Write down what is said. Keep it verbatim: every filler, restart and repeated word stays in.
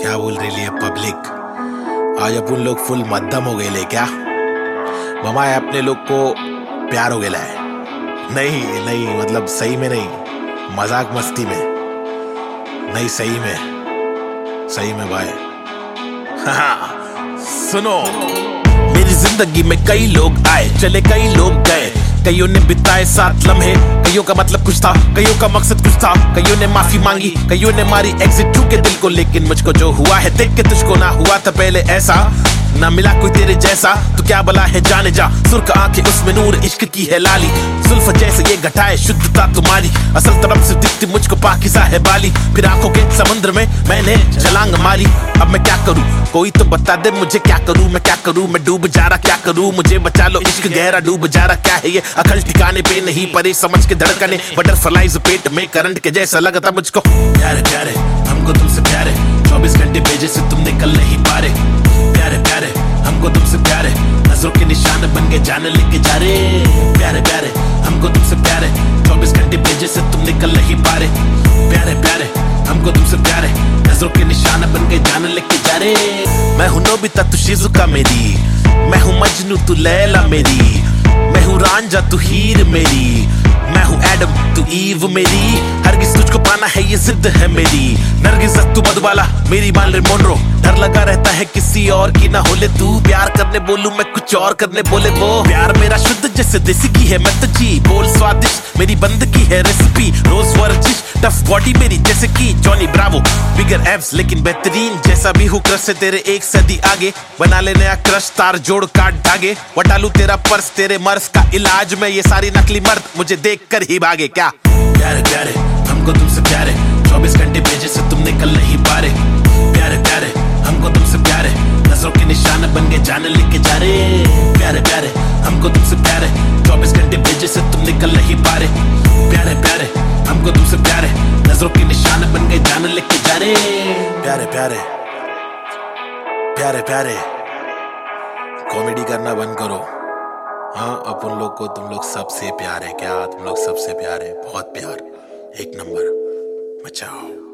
क्या बोल रही है पब्लिक? आज अपन लोग फुल मध्यम हो गए ले क्या? मामा अपने लोग को प्यार हो गया है? नहीं नहीं, मतलब सही में नहीं, मजाक मस्ती में नहीं, सही में, सही में भाई। हाँ सुनो, मेरी जिंदगी में कई लोग आए चले, कई लोग गए, कईयों ने बिताए सात लम्हे, कईयों का मतलब कुछ था, कईयों का मकसद कुछ था, कईयों ने माफी मांगी, कईयों ने मारी एग्जिट टू के दिल को, लेकिन मुझको जो हुआ है देख के तुझको ना हुआ था पहले ऐसा, ना मिला कोई तेरे जैसा, तो क्या बला है जाने जा, सुर्ख आंखें उसमें नूर इश्क की है लाली, जुल्फ जैसे ये घटाए शुद्धता तुम्हारी, असल तरफ से दिखती मुझको पाकिज़ा है बाली, फिर आंखों के समुद्र में मैंने छलांग मारी, अब मैं क्या करूं, कोई तो बता दे मुझे क्या करूं, मैं क्या करूं, मैं डूब जा रहा क्या करूं, मुझे बचा लो इश्क गहरा डूब जा रहा, क्या है ये अकल ठिकाने पे नहीं, परे समझ के धड़कने, बटरफ्लाइज पेट में करंट के जैसा लगता मुझको, प्यारे प्यारे हमको तुमसे प्यारे, चौबीस घंटे भेजे से तुम निकल नहीं पा रहे, प्यारे प्यारे हमको तुमसे प्यारे, नजरों के निशान बन के जान लेके जा रहे, प्यारे प्यारे हमको तुमसे प्यारे, चौबीस घंटे भेजे से तुम निकल नहीं पा रहे, प्यारे प्यारे हमको तुमसे प्यारे, नजरों के निशान बन के जान लेके जा रहे, मैं हूं नोबिता तू शिजुका मेरी, मैं हूं मजनू तू लैला मेरी, मैं हूं रांझा तू हीर मेरी, मैं हूं एडम तू ईव मेरी, हरगिज़ तुझको पाना है ये जिद है मेरी, नरगिस तू मधुबाला मेरी मार्लिन मोनरो, डर लगा रहता है किसी और की ना होले तू, प्यार करने बोलूं मैं कुछ और करने बोले वो, प्यार मेरा शुद्ध जैसे देसी की है मैं तो जी, बोल स्वादिष्ट मेरी बंदगी है रेसिपी, रोज वर्जिश टफ बॉडी मेरी जैसे की जॉनी ब्रावो, बिगर एब्स लेकिन बेहतरीन, जैसा भी हूँ क्रश से तेरे एक सदी आगे, बना ले नया क्रश तार जोड़ काट धागे, वटालू तेरा पर्स तेरे मर्स का इलाज में, ये सारी नकली मर्द मुझे देख कर ही भागे क्या, प्यारे प्यारे हमको तुमसे प्यारे, चौबीस घंटे भेजे से तुम निकल नहीं पा रहे, प्यारे प्यारे हमको तुमसे प्यारे, नजरों के निशान बन के जान लेके जा रहे, प्यारे प्यारे हमको तुमसे प्यारे, चौबीस घंटे भेजे से तुम निकल नहीं पा रहे, प्यारे प्यारे हमको तुमसे प्यारे, नजरों के निशान बन के जान लेके जा रहे, प्यारे प्यारे प्यारे प्यारे कॉमेडी करना बंद करो। हाँ अपन लोग को तुम लोग सबसे प्यार है क्या? तुम लोग सबसे प्यार है, बहुत प्यार, एक नंबर, बचाओ।